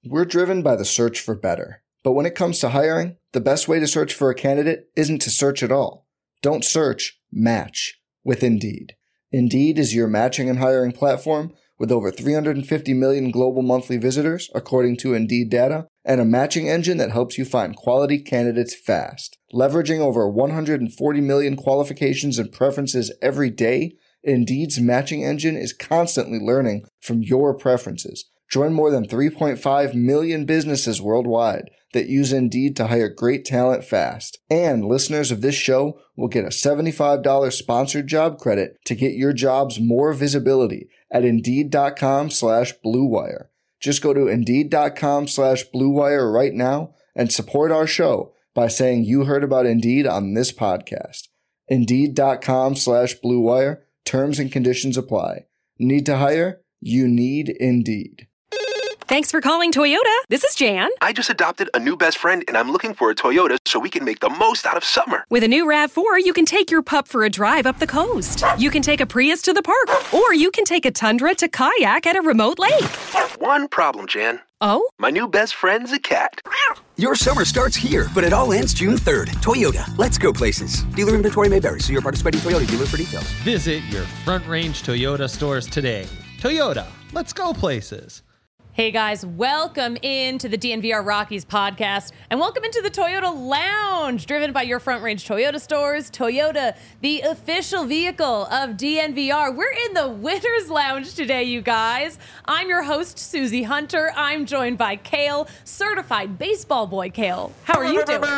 We're driven by the search for better. But when it comes to hiring, the best way to search for a candidate isn't to search at all. Don't search, match with Indeed. Indeed is your matching and hiring platform with over 350 million global monthly visitors, according to Indeed data, and a matching engine that helps you find quality candidates fast. Leveraging over 140 million qualifications and preferences every day, Indeed's matching engine is constantly learning from your preferences. Join more than 3.5 million businesses worldwide that use Indeed to hire great talent fast. And listeners of this show will get a $75 sponsored job credit to get your jobs more visibility at Indeed.com/Blue Wire. Just go to Indeed.com/Blue Wire right now and support our show by saying you heard about Indeed on this podcast. Indeed.com/Blue Wire. Terms and conditions apply. Need to hire? You need Indeed. Thanks for calling Toyota. This is Jan. I just adopted a new best friend, and I'm looking for a Toyota so we can make the most out of summer. With a new RAV4, you can take your pup for a drive up the coast. You can take a Prius to the park, or you can take a Tundra to kayak at a remote lake. One problem, Jan. Oh? My new best friend's a cat. Your summer starts here, but it all ends June 3rd. Toyota, let's go places. Dealer inventory may vary. See your participating Toyota dealer for details. Visit your Front Range Toyota stores today. Toyota, let's go places. Hey guys, welcome into the DNVR Rockies podcast and welcome into the Toyota Lounge, driven by your Front Range Toyota stores. Toyota, the official vehicle of DNVR. We're in the Winners Lounge today, you guys. I'm your host, Susie Hunter. I'm joined by Kale, certified baseball boy Kale. How are you doing?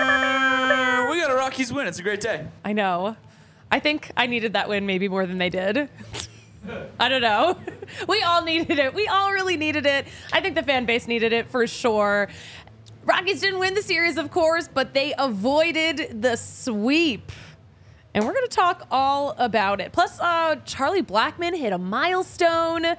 We got a Rockies win. It's a great day. I know. I think I needed that win maybe more than they did. I don't know. We all needed it. We all really needed it. I think the fan base needed it for sure. Rockies didn't win the series, of course, but they avoided the sweep. And we're going to talk all about it. Plus, Charlie Blackmon hit a milestone.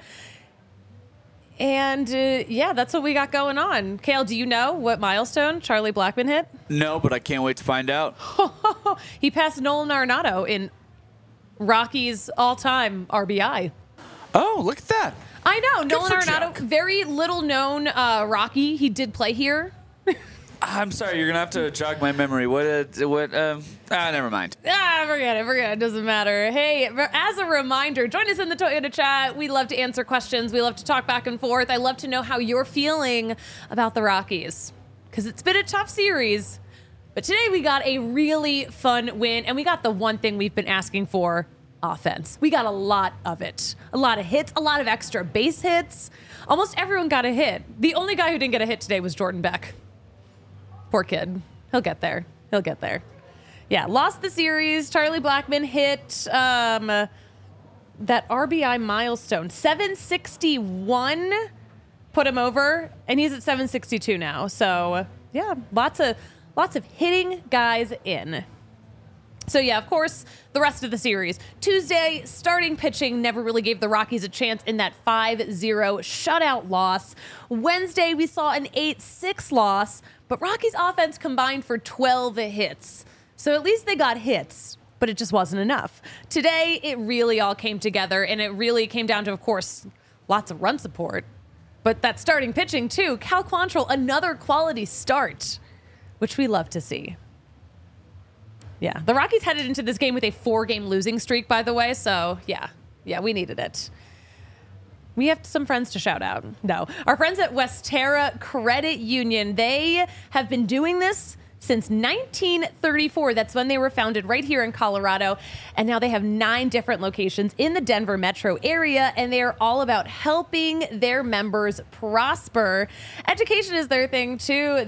And, yeah, that's what we got going on. Kale, do you know what milestone Charlie Blackmon hit? No, but I can't wait to find out. He passed Nolan Arenado in Rockies' all-time RBI. Oh, look at that. I know. Good Nolan for Arenado, Chuck. very little known Rocky. He did play here. I'm sorry, you're going to have to jog my memory. Never mind. Forget it. It doesn't matter. Hey, as a reminder, join us in the Toyota chat. We love to answer questions. We love to talk back and forth. I love to know how you're feeling about the Rockies, because it's been a tough series. But today we got a really fun win, and we got the one thing we've been asking for, offense. We got a lot of it. A lot of hits, a lot of extra base hits. Almost everyone got a hit. The only guy who didn't get a hit today was Jordan Beck. Poor kid. He'll get there. Yeah, lost the series. Charlie Blackmon hit that RBI milestone. 761 put him over, and he's at 762 now. So, yeah, lots of hitting guys in. So, yeah, of course, the rest of the series. Tuesday, starting pitching never really gave the Rockies a chance in that 5-0 shutout loss. Wednesday, we saw an 8-6 loss, but Rockies offense combined for 12 hits. So at least they got hits, but it just wasn't enough. Today, it really all came together, and it really came down to, of course, lots of run support. But that starting pitching, too. Cal Quantrill, another quality start, which we love to see. Yeah, the Rockies headed into this game with a 4-game losing streak, by the way. So, yeah, we needed it. We have some friends to shout out. No, our friends at Westera Credit Union, they have been doing this since 1934. That's when they were founded right here in Colorado. And now they have 9 different locations in the Denver metro area, and they are all about helping their members prosper. Education is their thing, too.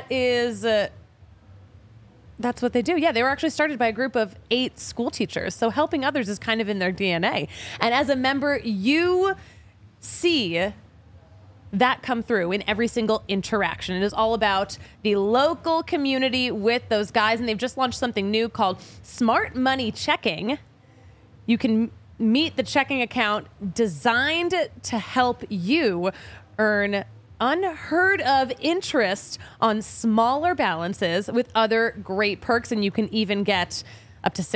That's what they do. Yeah, they were actually started by a group of 8 school teachers. So helping others is kind of in their DNA. And as a member, you see that come through in every single interaction. It is all about the local community with those guys. And they've just launched something new called Smart Money Checking. You can meet the checking account designed to help you earn unheard of interest on smaller balances with other great perks, and you can even get up to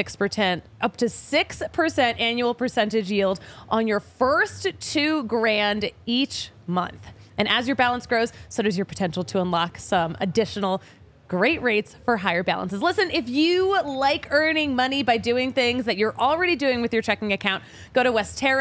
6% annual percentage yield on your first $2,000 each month. And as your balance grows, so does your potential to unlock some additional great rates for higher balances. Listen, if you like earning money by doing things that you're already doing with your checking account, go to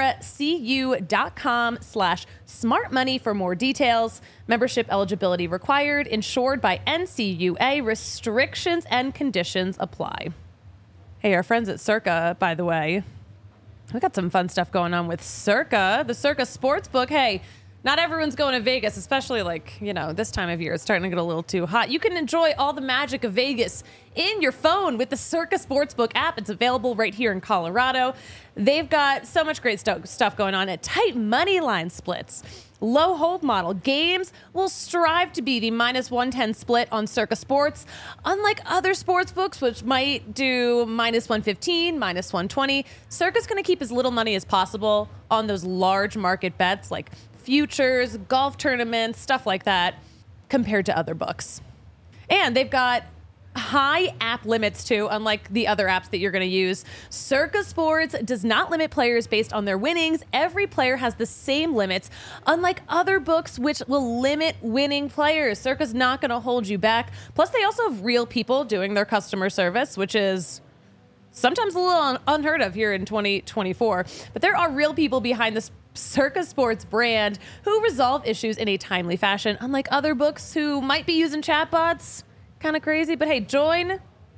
westeracu.com/smartmoney for more details. Membership eligibility required, insured by NCUA. Restrictions and conditions apply. Hey, our friends at Circa, by the way, we got some fun stuff going on with Circa, the Circa Sportsbook. Hey, not everyone's going to Vegas, especially this time of year. It's starting to get a little too hot. You can enjoy all the magic of Vegas in your phone with the Circa Sportsbook app. It's available right here in Colorado. They've got so much great stuff going on at tight money line splits. Low hold model. Games will strive to be the -110 split on Circa Sports. Unlike other sports books, which might do -115, -120, Circa's going to keep as little money as possible on those large market bets like futures, golf tournaments, stuff like that, compared to other books. And they've got high app limits too, unlike the other apps that you're going to use. Circa Sports does not limit players based on their winnings. Every player has the same limits, unlike other books which will limit winning players. Circa's not going to hold you back. Plus, they also have real people doing their customer service, which is sometimes a little unheard of here in 2024. But there are real people behind this Circa Sports brand who resolve issues in a timely fashion, unlike other books who might be using chatbots. Kind of crazy, but hey, download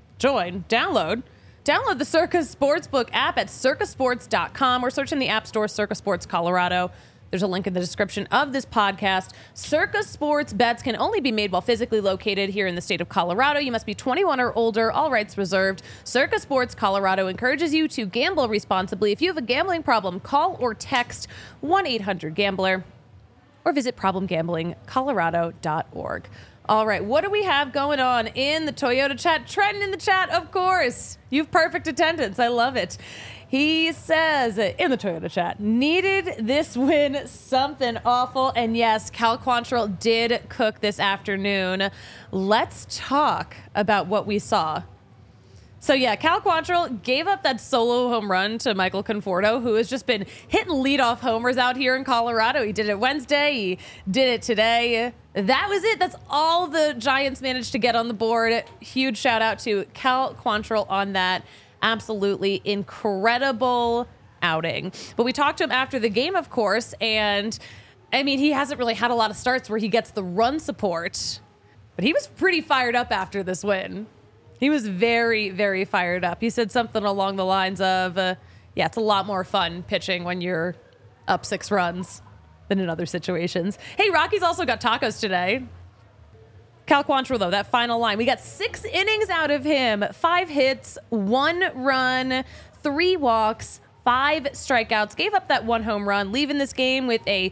the Circa Sportsbook app at circasports.com or search in the App Store Circa Sports Colorado. There's a link in the description of this podcast. Circa Sports bets can only be made while physically located here in the state of Colorado. You must be 21 or older, all rights reserved. Circa Sports Colorado encourages you to gamble responsibly. If you have a gambling problem, call or text 1-800-GAMBLER or visit problemgamblingcolorado.org. All right, what do we have going on in the Toyota chat? Trenton in the chat, of course. You have perfect attendance. I love it. He says in the Toyota chat, needed this win something awful. And yes, Cal Quantrill did cook this afternoon. Let's talk about what we saw. So yeah, Cal Quantrill gave up that solo home run to Michael Conforto, who has just been hitting leadoff homers out here in Colorado. He did it Wednesday. He did it today. That was it. That's all the Giants managed to get on the board. Huge shout out to Cal Quantrill on that. Absolutely incredible outing. But we talked to him after the game, of course, and I mean, he hasn't really had a lot of starts where he gets the run support, but he was pretty fired up after this win. He was very, very fired up. He said something along the lines of, it's a lot more fun pitching when you're up 6 runs than in other situations. Hey, Rockies also got tacos today. Cal Quantrill, though, that final line. We got 6 innings out of him. 5 hits, 1 run, 3 walks, 5 strikeouts. Gave up that 1 home run, leaving this game with a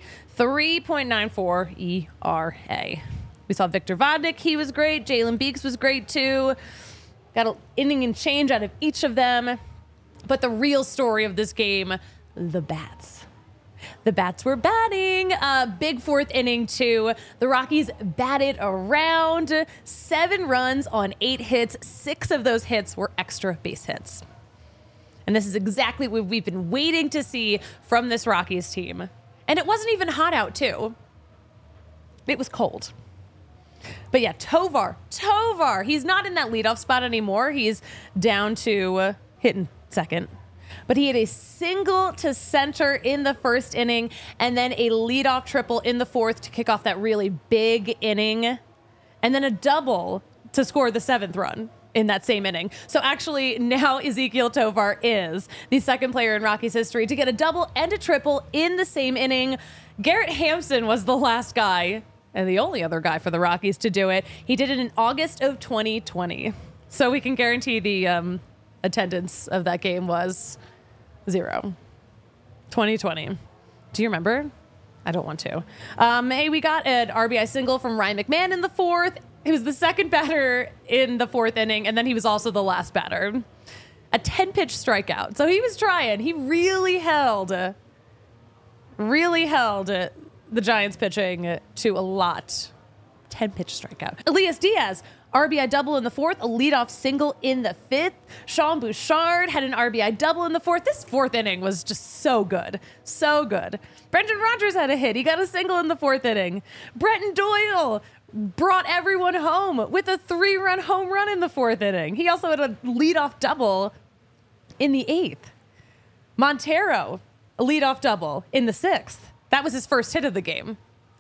3.94 ERA. We saw Victor Vodnik. He was great. Jalen Beeks was great, too. Got an inning and change out of each of them. But the real story of this game, the bats. The bats were batting. Big 4th inning, too. The Rockies batted around 7 runs on 8 hits. 6 of those hits were extra base hits. And this is exactly what we've been waiting to see from this Rockies team. And it wasn't even hot out, too. It was cold. But yeah, Tovar, he's not in that leadoff spot anymore. He's down to hitting second. But he had a single to center in the 1st inning and then a leadoff triple in the 4th to kick off that really big inning. And then a double to score the 7th run in that same inning. So actually now Ezequiel Tovar is the 2nd player in Rockies history to get a double and a triple in the same inning. Garrett Hampson was the last guy and the only other guy for the Rockies to do it. He did it in August of 2020. So we can guarantee the attendance of that game was 0. 2020. Do you remember? I don't want to. Hey, we got an RBI single from Ryan McMahon in the 4th. He was the 2nd batter in the 4th inning, and then he was also the last batter. A 10-pitch strikeout. So he was trying. He really held the Giants pitching to a lot. 10-pitch strikeout. Elias Diaz RBI double in the fourth, a leadoff single in the fifth. Sean Bouchard had an RBI double in the fourth. This fourth inning was just so good. So good. Brendan Rodgers had a hit. He got a single in the fourth inning. Brenton Doyle brought everyone home with a 3-run home run in the fourth inning. He also had a leadoff double in the eighth. Montero, a leadoff double in the sixth. That was his first hit of the game.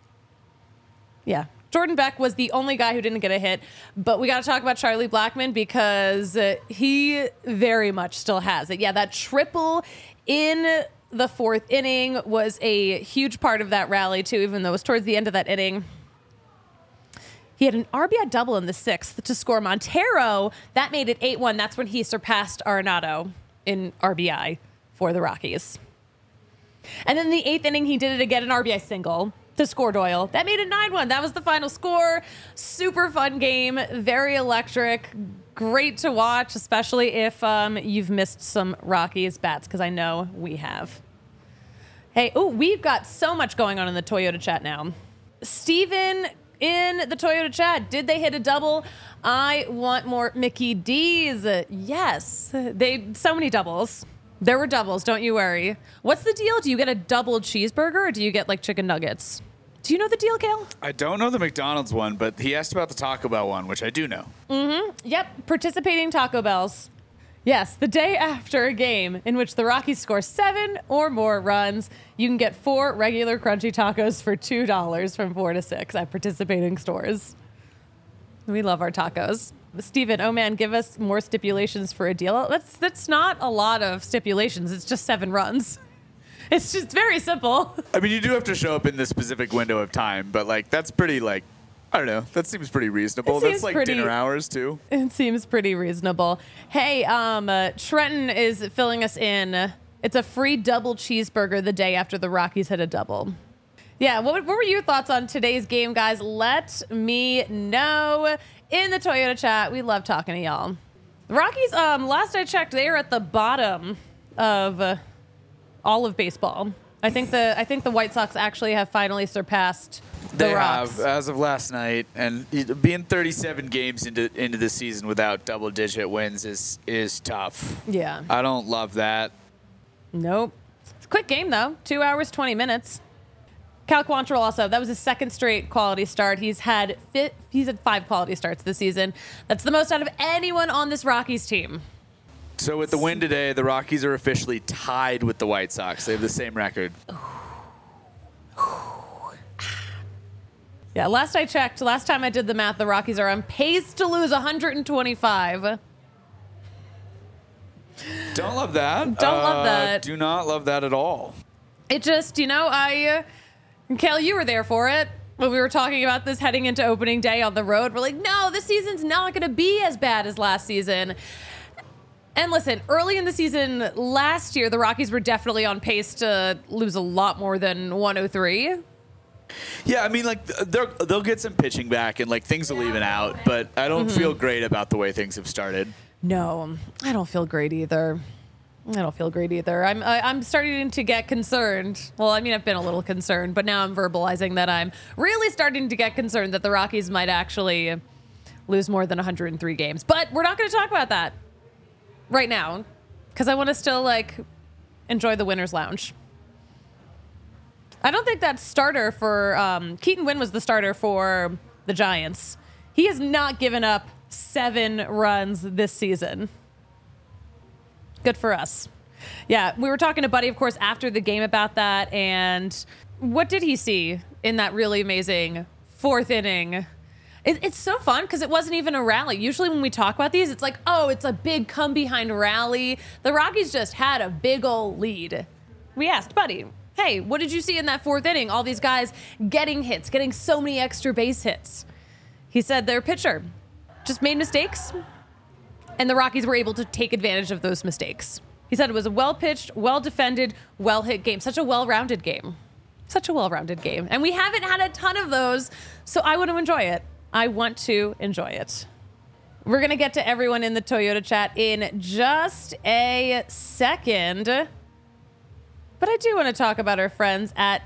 Yeah. Jordan Beck was the only guy who didn't get a hit, but we got to talk about Charlie Blackmon because he very much still has it. Yeah, that triple in the fourth inning was a huge part of that rally too, even though it was towards the end of that inning. He had an RBI double in the sixth to score Montero. That made it 8-1. That's when he surpassed Arenado in RBI for the Rockies. And then in the eighth inning, he did it again, an RBI single to score Doyle. That made it 9-1. That was the final score. Super fun game. Very electric. Great to watch, especially if you've missed some Rockies bats, because I know we have. Hey, we've got so much going on in the Toyota chat now. Steven in the Toyota chat, did they hit a double? I want more Mickey D's. Yes. So many doubles. There were doubles, don't you worry. What's the deal? Do you get a double cheeseburger or do you get like chicken nuggets? Do you know the deal, Kale? I don't know the McDonald's one, but he asked about the Taco Bell one, which I do know. Mm-hmm. Yep, participating Taco Bells. Yes, the day after a game in which the Rockies score 7 or more runs, you can get 4 regular crunchy tacos for $2 from 4 to 6 at participating stores. We love our tacos. Steven, oh man, give us more stipulations for a deal. That's not a lot of stipulations. It's just 7 runs. It's just very simple. I mean, you do have to show up in this specific window of time, but like that's pretty like, I don't know. That seems pretty reasonable. That's like dinner hours too. It seems pretty reasonable. Hey, Trenton is filling us in. It's a free double cheeseburger the day after the Rockies hit a double. Yeah, what were your thoughts on today's game, guys? Let me know in the Toyota chat. We love talking to y'all. The Rockies, last I checked, they are at the bottom of all of baseball. I think the White Sox actually have finally surpassed the Rocks. They have, as of last night, and being 37 games into the season without double-digit wins is tough. Yeah. I don't love that. Nope. It's a quick game, though. 2 hours, 20 minutes. Cal Quantrill also, that was his second straight quality start. He's had 5 quality starts this season. That's the most out of anyone on this Rockies team. So with the win today, the Rockies are officially tied with the White Sox. They have the same record. Yeah, last I checked, last time I did the math, the Rockies are on pace to lose 125. Don't love that. Don't love that. Do not love that at all. It just, Kel, you were there for it. When we were talking about this heading into opening day on the road, we're like, no, this season's not going to be as bad as last season. And listen, early in the season last year, the Rockies were definitely on pace to lose a lot more than 103. Yeah, I mean, like they'll get some pitching back and like things will even out, but I don't feel great about the way things have started. No, I don't feel great either. I'm starting to get concerned. Well, I mean, I've been a little concerned, but now I'm verbalizing that I'm really starting to get concerned that the Rockies might actually lose more than 103 games. But we're not going to talk about that right now because I want to still enjoy the winner's lounge. I don't think that starter for Keaton Winn was the starter for the Giants. He has not given up 7 runs this season. Good for us. Yeah, we were talking to Buddy, of course, after the game about that. And what did he see in that really amazing 4th inning? It's so fun because it wasn't even a rally. Usually when we talk about these, it's like, oh, it's a big come behind rally. The Rockies just had a big old lead. We asked Buddy, hey, what did you see in that 4th inning? All these guys getting hits, getting so many extra base hits. He said their pitcher just made mistakes, and the Rockies were able to take advantage of those mistakes. He said it was a well-pitched, well-defended, well-hit game. Such a well-rounded game. And we haven't had a ton of those, so I want to enjoy it. We're going to get to everyone in the Toyota chat in just a second. But I do want to talk about our friends at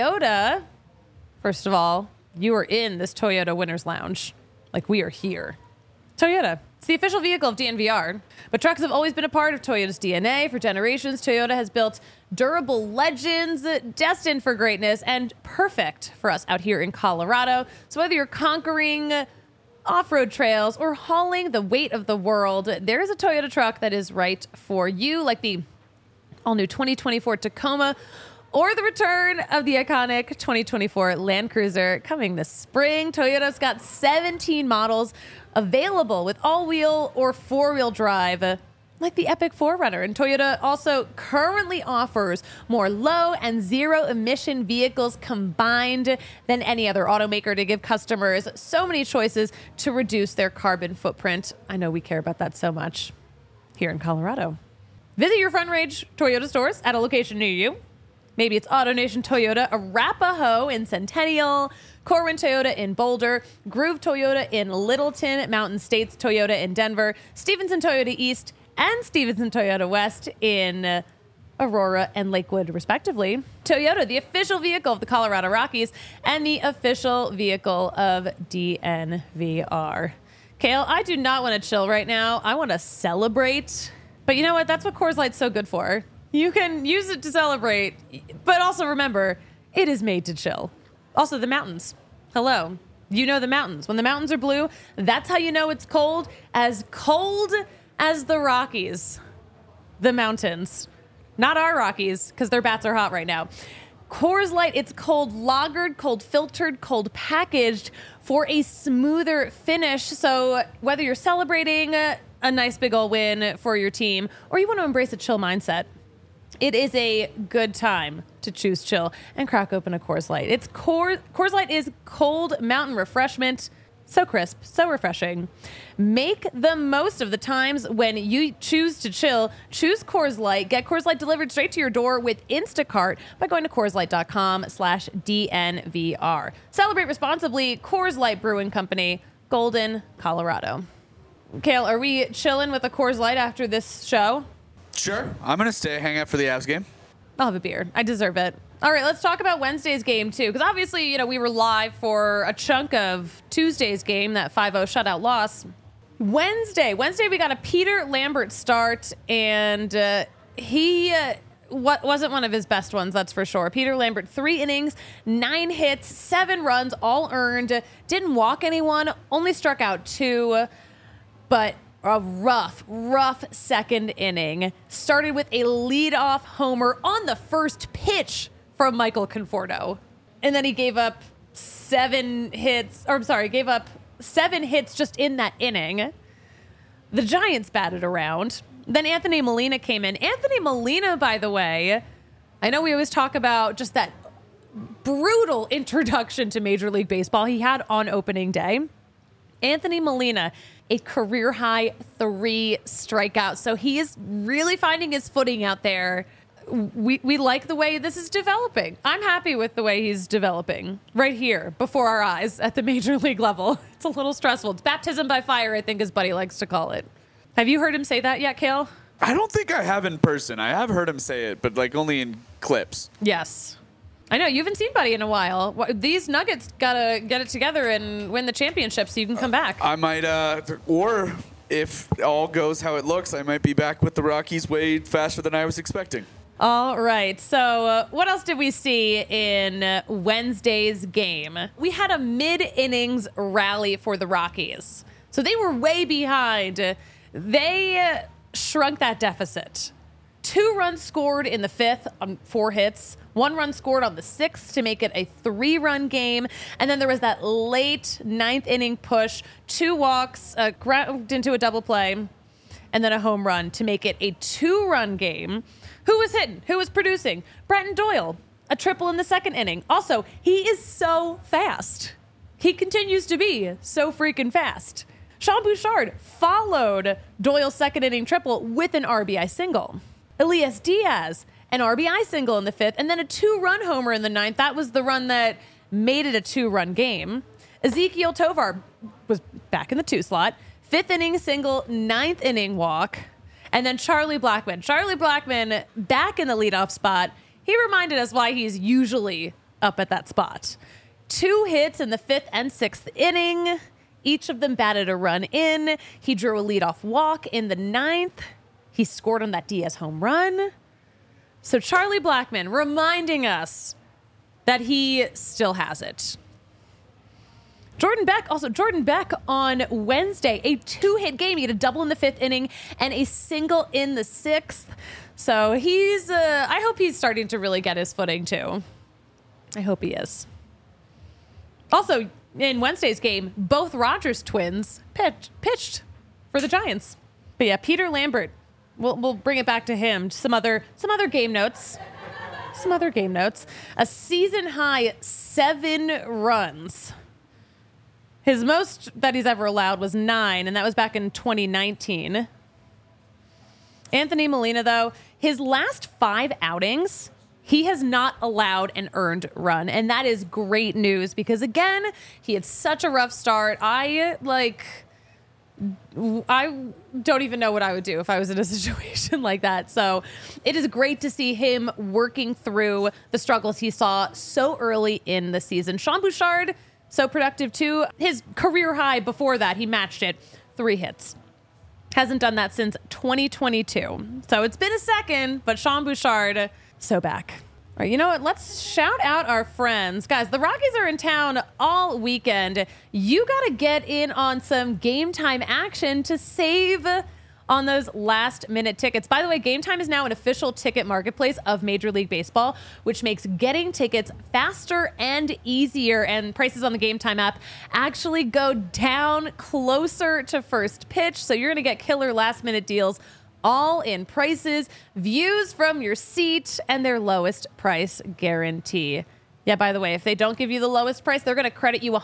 Toyota. First of all, you are in this Toyota Winner's Lounge. We are here. Toyota. It's the official vehicle of DNVR. But trucks have always been a part of Toyota's DNA. For generations, Toyota has built durable legends destined for greatness and perfect for us out here in Colorado. So whether you're conquering off-road trails or hauling the weight of the world, there is a Toyota truck that is right for you, like the all-new 2024 Tacoma or the return of the iconic 2024 Land Cruiser coming this spring. Toyota's got 17 models available with all-wheel or four-wheel drive, like the Epic 4Runner. And Toyota also currently offers more low and zero emission vehicles combined than any other automaker to give customers so many choices to reduce their carbon footprint. I know we care about that so much here in Colorado. Visit your Front Range Toyota stores at a location near you. Maybe it's AutoNation Toyota, Arapahoe in Centennial, Corwin Toyota in Boulder, Groove Toyota in Littleton, Mountain States Toyota in Denver, Stevenson Toyota East, and Stevenson Toyota West in Aurora and Lakewood, respectively. Toyota, the official vehicle of the Colorado Rockies and the official vehicle of DNVR. Kale, I do not want to chill right now. I want to celebrate. But you know what? That's what Coors Light's so good for. You can use it to celebrate, but also remember, it is made to chill. Also, the mountains. Hello. You know the mountains. When the mountains are blue, that's how you know it's cold as the Rockies. The mountains. Not our Rockies, because their bats are hot right now. Coors Light, it's cold lagered, cold filtered, cold packaged for a smoother finish. So whether you're celebrating a nice big old win for your team or you want to embrace a chill mindset, it is a good time to choose chill and crack open a Coors Light. Coors Light is cold mountain refreshment. So crisp, so refreshing. Make the most of the times when you choose to chill. Choose Coors Light. Get Coors Light delivered straight to your door with Instacart by going to CoorsLight.com/DNVR. Celebrate responsibly. Coors Light Brewing Company, Golden, Colorado. Kale, are we chilling with a Coors Light after this show? Sure. I'm going to stay hang out for the Avs game. I'll have a beer. I deserve it. All right, let's talk about Wednesday's game, too, because obviously, we were live for a chunk of Tuesday's game, that 5-0 shutout loss. Wednesday, we got a Peter Lambert start, and he wasn't one of his best ones, that's for sure. Peter Lambert, 3 innings, 9 hits, 7 runs, all earned, didn't walk anyone, only struck out 2, but a rough second inning. Started with a leadoff homer on the first pitch from Michael Conforto. And then he gave up 7 hits just in that inning. The Giants batted around. Then Anthony Molina came in. Anthony Molina, by the way, I know we always talk about just that brutal introduction to Major League Baseball he had on opening day. Anthony Molina, a career-high 3 strikeouts. So he is really finding his footing out there. We like the way this is developing. I'm happy with the way he's developing right here before our eyes at the Major League level. It's a little stressful. It's baptism by fire, I think his buddy likes to call it. Have you heard him say that yet, Kale? I don't think I have in person. I have heard him say it, but only in clips. Yes. I know, you haven't seen Buddy in a while. These Nuggets got to get it together and win the championship so you can come back. I might, or if all goes how it looks, I might be back with the Rockies way faster than I was expecting. All right, so what else did we see in Wednesday's game? We had a mid-innings rally for the Rockies. So they were way behind. They shrunk that deficit. 2 runs scored in the 5th on 4 hits. 1 run scored on the 6th to make it a 3-run game. And then there was that late 9th inning push, 2 walks, ground into a double play, and then a home run to make it a 2-run game. Who was hitting? Who was producing? Brenton Doyle, a triple in the 2nd inning. Also, he is so fast. He continues to be so freaking fast. Sean Bouchard followed Doyle's 2nd inning triple with an RBI single. Elias Diaz, an RBI single in the 5th, and then a 2-run homer in the 9th. That was the run that made it a 2-run game. Ezekiel Tovar was back in the 2 slot. 5th inning single, 9th inning walk. And then Charlie Blackmon. Charlie Blackmon back in the leadoff spot. He reminded us why he's usually up at that spot. 2 hits in the 5th and 6th inning. Each of them batted a run in. He drew a leadoff walk in the 9th. He scored on that Diaz home run. So Charlie Blackmon reminding us that he still has it. Jordan Beck on Wednesday, a 2-hit game. He had a double in the 5th inning and a single in the 6th. So he's, I hope he's starting to really get his footing too. I hope he is. Also, in Wednesday's game, both Rogers twins pitched for the Giants. But yeah, Peter Lambert, we'll bring it back to him. Some other game notes. A season high 7 runs. His most that he's ever allowed was 9, and that was back in 2019. Anthony Molina, though, his last 5 outings, he has not allowed an earned run, and that is great news because, again, he had such a rough start. I don't even know what I would do if I was in a situation like that. So it is great to see him working through the struggles he saw so early in the season. Sean Bouchard, so productive too. His career high before that, he matched it, 3 hits. Hasn't done that since 2022. So it's been a second, but Sean Bouchard, so back. All right, you know what? Let's shout out our friends. Guys, the Rockies are in town all weekend. You got to get in on some Game Time action to save on those last-minute tickets. By the way, Game Time is now an official ticket marketplace of Major League Baseball, which makes getting tickets faster and easier. And prices on the Game Time app actually go down closer to first pitch. So you're going to get killer last-minute deals, all in prices, views from your seat, and their lowest price guarantee. Yeah, by the way, if they don't give you the lowest price, they're going to credit you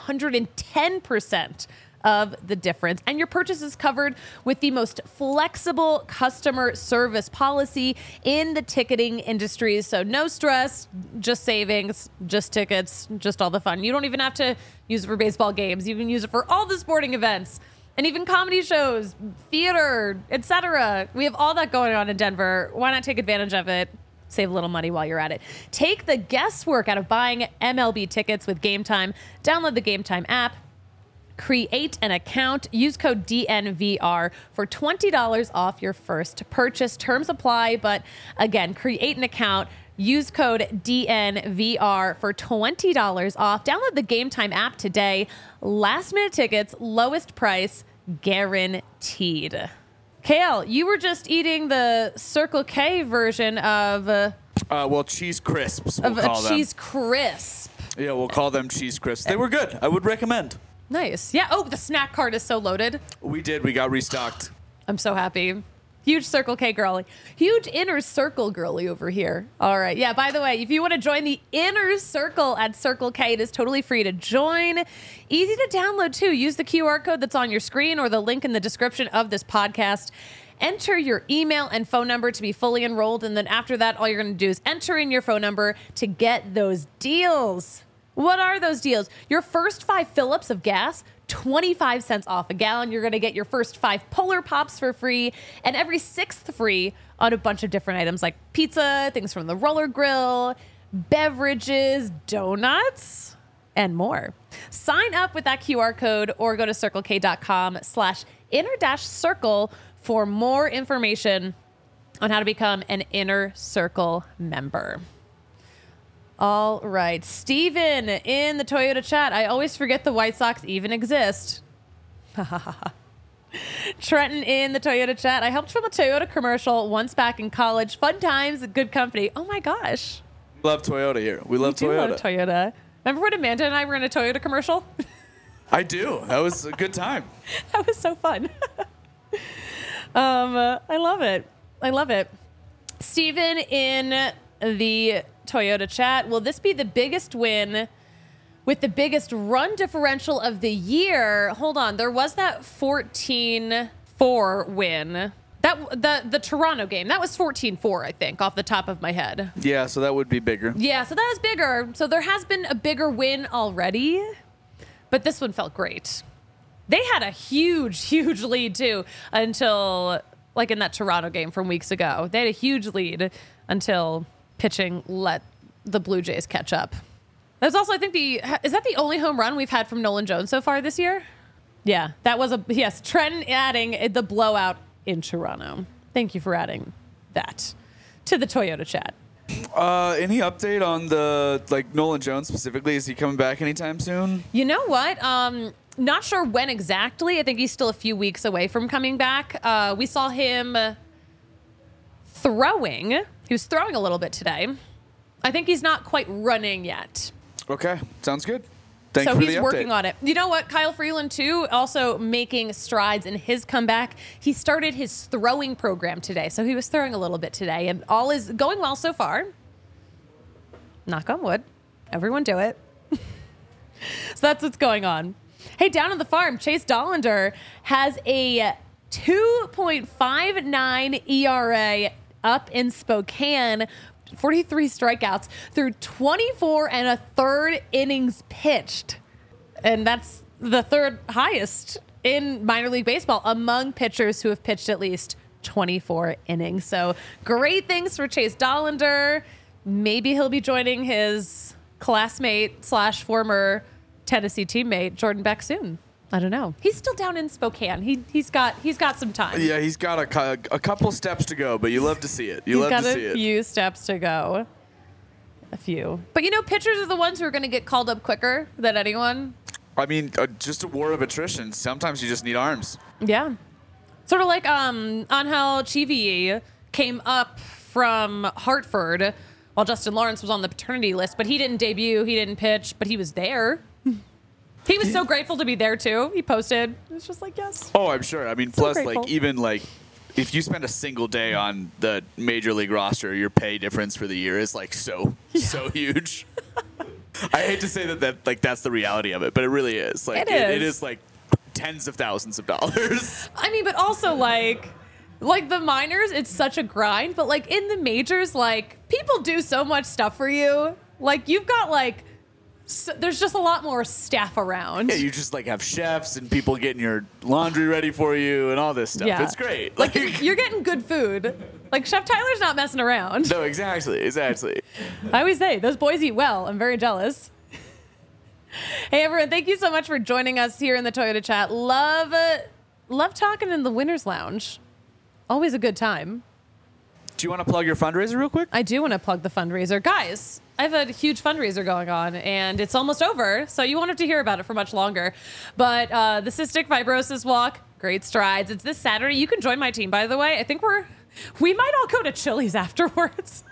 110% of the difference. And your purchase is covered with the most flexible customer service policy in the ticketing industry. So no stress, just savings, just tickets, just all the fun. You don't even have to use it for baseball games. You can use it for all the sporting events and even comedy shows, theater, etc. We have all that going on in Denver. Why not take advantage of it? Save a little money while you're at it. Take the guesswork out of buying MLB tickets with Game Time. Download the Game Time app. Create an account. Use code DNVR for $20 off your first purchase. Terms apply, but again, create an account. Use code DNVR for $20 off. Download the Game Time app today. Last minute tickets, lowest price, guaranteed. KL, you were just eating the Circle K version of... cheese crisps, we'll call them. Cheese crisp. Yeah, we'll call them cheese crisps. They were good. I would recommend. Nice. Yeah. Oh, the snack cart is so loaded. We did. We got restocked. I'm so happy. Huge Circle K girly. Huge inner circle girly over here. All right. Yeah, by the way, if you want to join the inner circle at Circle K, it is totally free to join. Easy to download, too. Use the QR code that's on your screen or the link in the description of this podcast. Enter your email and phone number to be fully enrolled. And then after that, all you're going to do is enter in your phone number to get those deals. What are those deals? Your first 5 fill-ups of gas, 25 cents off a gallon. You're going to get your first 5 Polar Pops for free, and every 6th free on a bunch of different items like pizza, things from the roller grill, beverages, donuts, and more. Sign up with that QR code or go to circlek.com/inner-circle for more information on how to become an Inner Circle member. All right. Steven in the Toyota chat. I always forget the White Sox even exist. Trenton in the Toyota chat. I helped film a Toyota commercial once back in college. Fun times, good company. Oh my gosh. We love Toyota here. We love Toyota. Love Toyota. Remember when Amanda and I were in a Toyota commercial? I do. That was a good time. That was so fun. I love it. I love it. Steven in the Toyota chat. Will this be the biggest win with the biggest run differential of the year? Hold on. There was that 14-4 win. That the Toronto game. That was 14-4, I think, off the top of my head. Yeah, so that would be bigger. Yeah, so that was bigger. So there has been a bigger win already, but this one felt great. They had a huge, huge lead, too, until, like in that Toronto game from weeks ago. They had a huge lead until pitching let the Blue Jays catch up. That's also, I think, is that the only home run we've had from Nolan Jones so far this year? Yeah, that was Trenton adding the blowout in Toronto. Thank you for adding that to the Toyota chat. Any update on Nolan Jones specifically? Is he coming back anytime soon? You know what? Not sure when exactly. I think he's still a few weeks away from coming back. We saw him throwing. He was throwing a little bit today. I think he's not quite running yet. Okay, sounds good. Thanks so for he's the update. working on it. You know what? Kyle Freeland, too, also making strides in his comeback. He started his throwing program today. So he was throwing a little bit today, and all is going well so far. Knock on wood. Everyone do it. So that's what's going on. Hey, down on the farm, Chase Dollander has a 2.59 ERA up in Spokane. 43 strikeouts through 24 and a third innings pitched. And that's the third highest in minor league baseball among pitchers who have pitched at least 24 innings. So great things for Chase Dollander. Maybe he'll be joining his classmate / former Tennessee teammate, Jordan Beck, soon. I don't know. He's still down in Spokane. He's got some time. Yeah, he's got a couple steps to go, but you love to see it. He's got a few steps to go. A few. But pitchers are the ones who are going to get called up quicker than anyone. I mean, just a war of attrition. Sometimes you just need arms. Yeah. Sort of like Angel Chivi came up from Hartford while Justin Lawrence was on the paternity list, but he didn't debut, he didn't pitch, but he was there. He was so grateful to be there, too. He posted. It was just like, yes. Oh, I'm sure. I mean, So plus, grateful. if you spend a single day on the major league roster, your pay difference for the year is so huge. I hate to say that that's the reality of it, but it really is. It is tens of thousands of dollars. I mean, but also like the minors, it's such a grind. But in the majors, people do so much stuff for you. You've got so there's just a lot more staff around. Yeah, you just have chefs and people getting your laundry ready for you and all this stuff. Yeah. It's great. You're getting good food. Chef Tyler's not messing around. No, exactly. I always say those boys eat well. I'm very jealous. Hey everyone, thank you so much for joining us here in the Toyota chat. Love talking in the Winners Lounge. Always a good time. Do you want to plug your fundraiser real quick? I do want to plug the fundraiser. Guys, I have a huge fundraiser going on, and it's almost over, so you won't have to hear about it for much longer. But the Cystic Fibrosis Walk, great strides. It's this Saturday. You can join my team, by the way. I think we might all go to Chili's afterwards.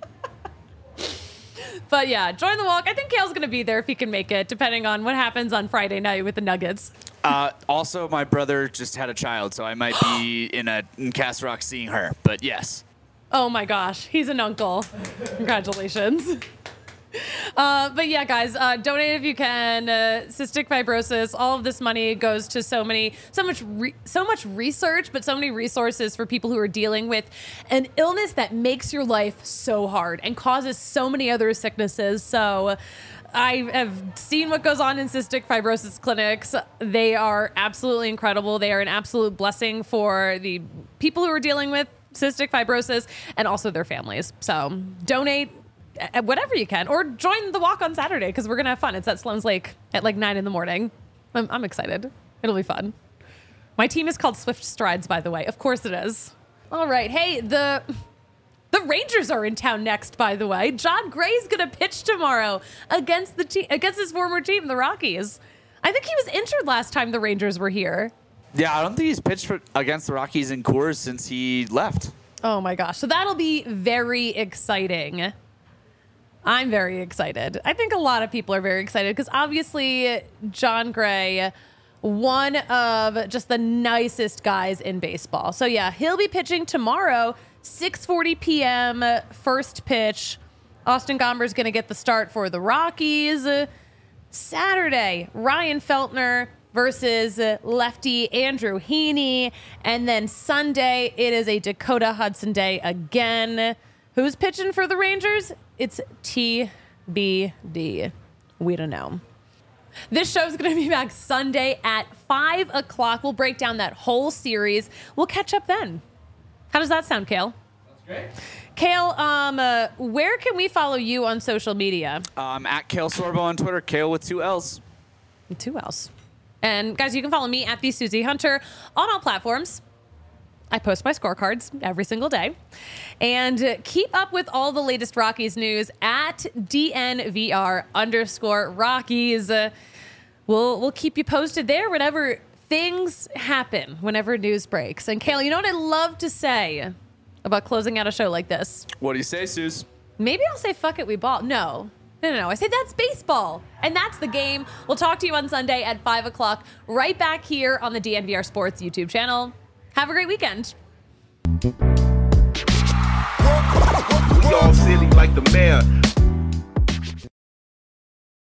But yeah, join the walk. I think Kale's going to be there if he can make it, depending on what happens on Friday night with the Nuggets. Also, my brother just had a child, so I might be in Castle Rock seeing her. But yes. Oh my gosh, he's an uncle. Congratulations. But yeah, guys, donate if you can. Cystic fibrosis. All of this money goes to so much research, but so many resources for people who are dealing with an illness that makes your life so hard and causes so many other sicknesses. So I have seen what goes on in cystic fibrosis clinics. They are absolutely incredible. They are an absolute blessing for the people who are dealing with cystic fibrosis and also their families. So donate whatever you can, or join the walk on Saturday because we're going to have fun. It's at Sloan's Lake at 9 a.m. I'm excited. It'll be fun. My team is called Swift Strides, by the way. Of course it is. All right. Hey, the Rangers are in town next, by the way. John Gray's going to pitch tomorrow against his former team, the Rockies. I think he was injured last time the Rangers were here. Yeah, I don't think he's pitched against the Rockies in Coors since he left. Oh my gosh. So that'll be very exciting. I'm very excited. I think a lot of people are very excited because obviously John Gray, one of just the nicest guys in baseball. So yeah, he'll be pitching tomorrow, 6:40 p.m. first pitch. Austin Gomber's going to get the start for the Rockies. Saturday, Ryan Feltner versus lefty Andrew Heaney. And then Sunday, it is a Dakota Hudson day again. Who's pitching for the Rangers? It's TBD. We don't know. This show's going to be back Sunday at 5 o'clock. We'll break down that whole series. We'll catch up then. How does that sound, Kale? Sounds great. Kale, where can we follow you on social media? At Kale Sorbo on Twitter. Kale with 2 L's. 2 L's. And guys, you can follow me at the Susie Hunter on all platforms. I post my scorecards every single day. And keep up with all the latest Rockies news at DNVR_Rockies. We'll keep you posted there whenever things happen, whenever news breaks. And Kale, you know what I love to say about closing out a show like this? What do you say, Suze? Maybe I'll say fuck it, we ball. No. I say that's baseball. And that's the game. We'll talk to you on Sunday at 5 o'clock right back here on the DNVR Sports YouTube channel. Have a great weekend. We all silly like the mayor.